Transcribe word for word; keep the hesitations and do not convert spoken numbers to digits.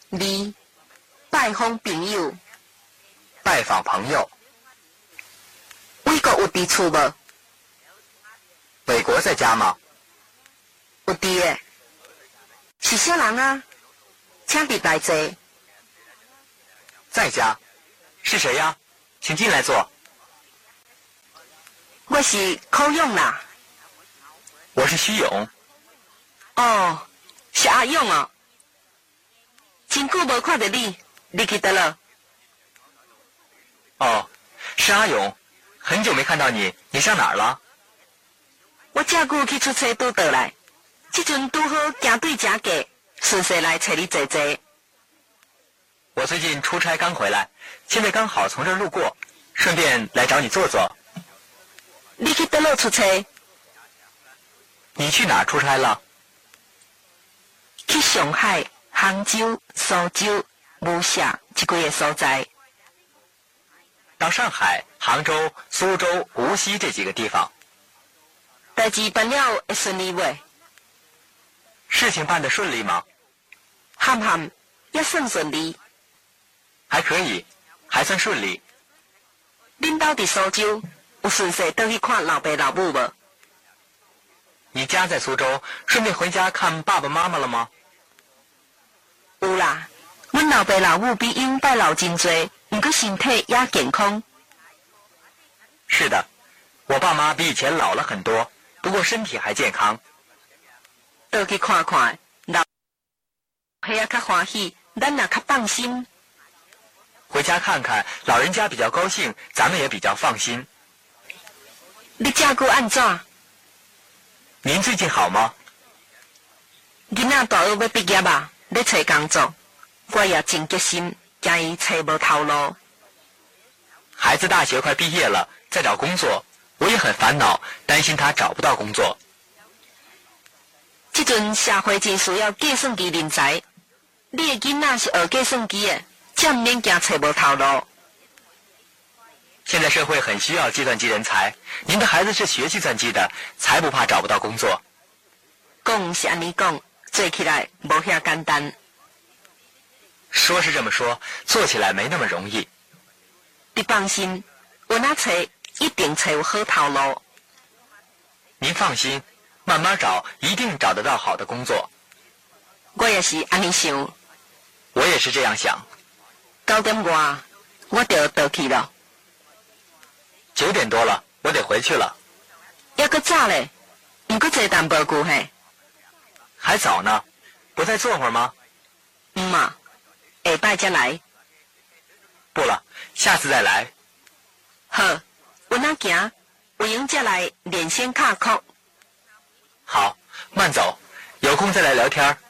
二、拜访朋友。 拜访朋友。 伟国有伫厝无？ 伟国在家吗？ 有伫诶。是啥人啊？请入来坐。 在家。是谁呀？请进来坐。 我是柯勇啦。 我是徐勇。 哦，是阿勇哦。真久无看到你，你去倒了？ 哦，是阿勇，很久没看到你，你上哪儿了？ 我这久去出差拄倒来，这阵拄好行对正价，顺势来找你坐坐。 我最近出差刚回来，现在刚好从这儿路过，顺便来找你坐坐。 你去倒落出差？ 你去哪儿出差了？ 去上海、杭州、苏州、无锡这几个所在。 到上海、杭州、苏州、无锡这几个地方。 代志办了会顺利未？ 事情办得顺利吗？ 含含也算顺利。 还可以，还算顺利。 恁兜伫苏州，有顺势倒去看老爸老母无？ 你家在苏州，顺便回家看爸爸妈妈了吗？ 有啦，阮老爸老母比因拜老真多，不过身体也健康。 是的，我爸妈比以前老了很多，不过身体还健康。 倒去看看，老遐也较欢喜，咱也较放心。 回家看看，老人家比较高兴，咱们也比较放心。 你这久安怎？ 您最近好吗？ 囡仔大学要毕业啊，要找工作，我也真决心，惊伊找无头路。 孩子大学快毕业了，在找工作，我也很烦恼，担心他找不到工作。 这阵社会真需要计算机人才，你的囡仔是学计算机的，这毋免惊找无头路。 现在社会很需要计算机人才，您的孩子是学计算机的，才不怕找不到工作。 讲是安尼讲，做起来无遐简单。 说是这么说，做起来没那么容易。 你放心，我那找一定找有好头路。 您放心，慢慢找，一定找得到好的工作。 我也是安尼想。 我也是这样想。 九点外，我就倒去了。 九点多了，我得回去了。 要搁早嘞，唔搁坐淡薄久嘿。 还早呢，不再坐会儿吗？ 嗯嘛，下摆再来。 不了，下次再来。 好，我那行，有闲再来连线卡壳。 好，慢走，有空再来聊天。